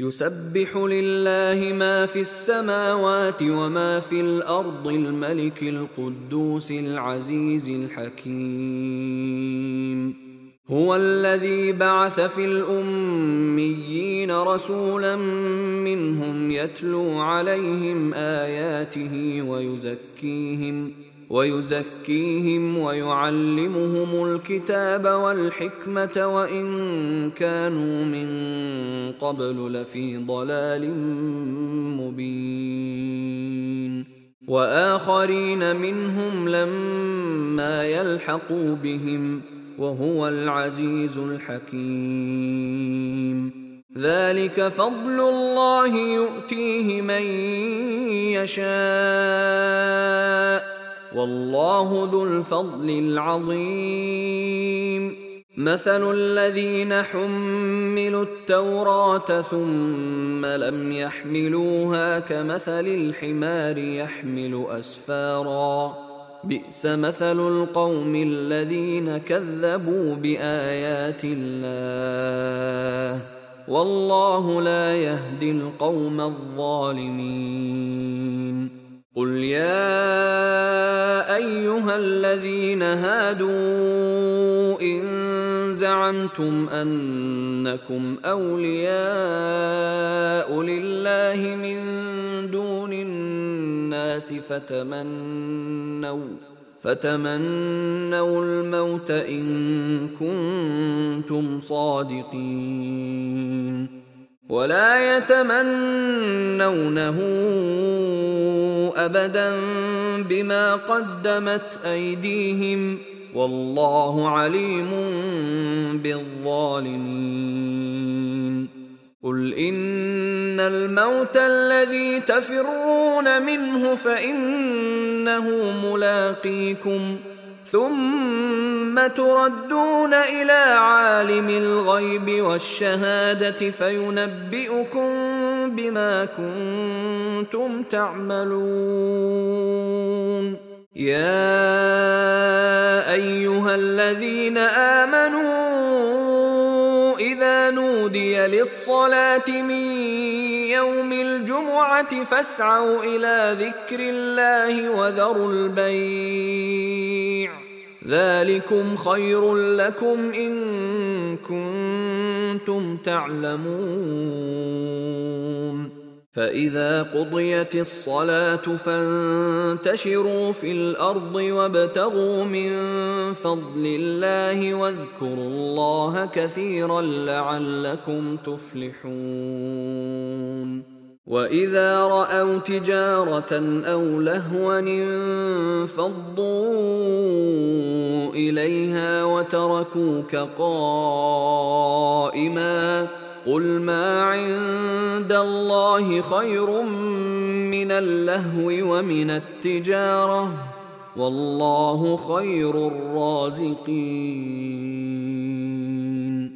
يسبح لله ما في السماوات وما في الأرض الملك القدوس العزيز الحكيم. هو الذي بعث في الأميين رسولا منهم يتلو عليهم آياته ويزكيهم ويعلمهم الكتاب والحكمة وإن كانوا من قبل لفي ضلال مبين. وآخرين منهم لما يلحقوا بهم وهو العزيز الحكيم. ذلك فضل الله يؤتيه من يشاء والله ذو الفضل العظيم. مثل الذين حملوا التوراة ثم لم يحملوها كمثل الحمار يحمل أسفارا بئس مثل القوم الذين كذبوا بآيات الله والله لا يهدي القوم الظالمين. قل يا أيها الذين هادوا إن زعمتم أنكم أولياء لله من دون الناس فتمنوا الموت إن كنتم صادقين ولا يتمنونه أبدا بما قدمت أيديهم والله عليم بالظالمين. قل إن الموت الذي تفرون منه فإنه ملاقيكم ثم تردون إلى عالم الغيب والشهادة فينبئكم بما كنتم تعملون. يا أيها الذين آمنوا إذا نودي للصلاة من يوم الجمعة فاسعوا إلى ذكر الله وذروا البيع ذلكم خير لكم إن كنتم تعلمون. فإذا قضيت الصلاة فانتشروا في الأرض وابتغوا من فضل الله واذكروا الله كثيرا لعلكم تفلحون. وإذا رأوا تجارة أو لهوا انفضوا إليها وتركوك قائما قل ما عند الله خير من اللهو ومن التجارة والله خير الرازقين.